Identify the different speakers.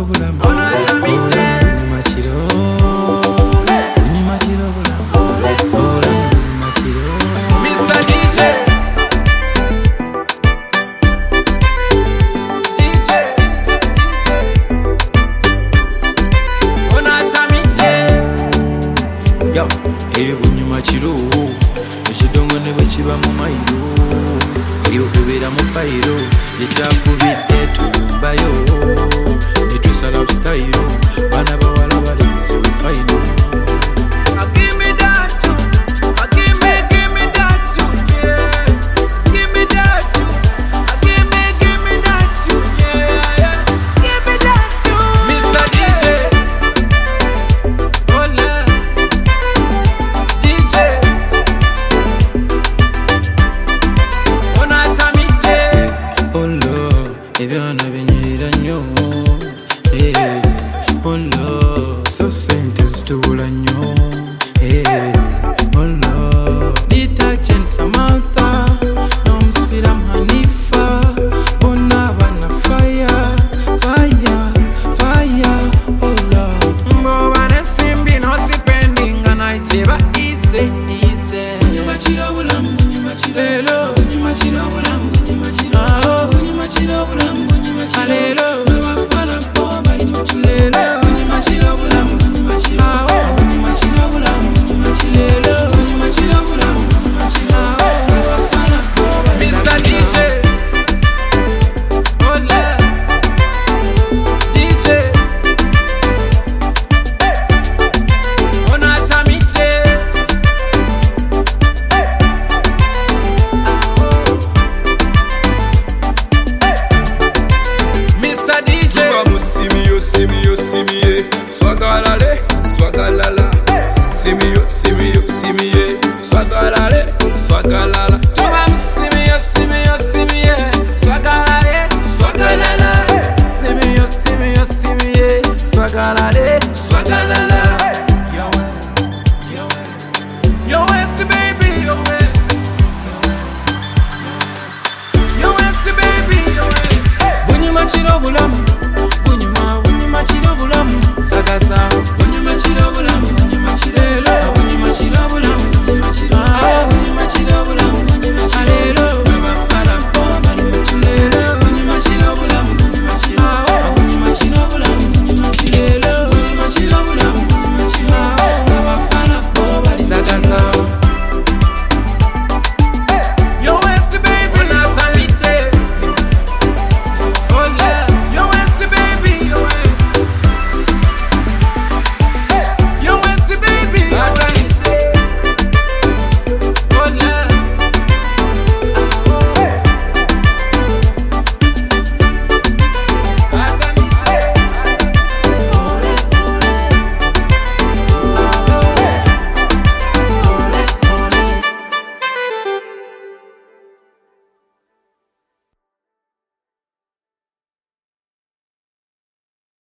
Speaker 1: bulamu olunyuma kiro olunyuma kiro bulamu olunyuma kiro Mr. DJ Yo, olunyuma kiro ekidongo ne bwe kiba mu mayiro eyo kubeera mu fayiro ekyakubidde tulumbayo ne tusala style bana bawala balenzi we fayiro ebyana binyirira nnyo oh Lord so sente zitubula nnyo oh Lord detergent Samantha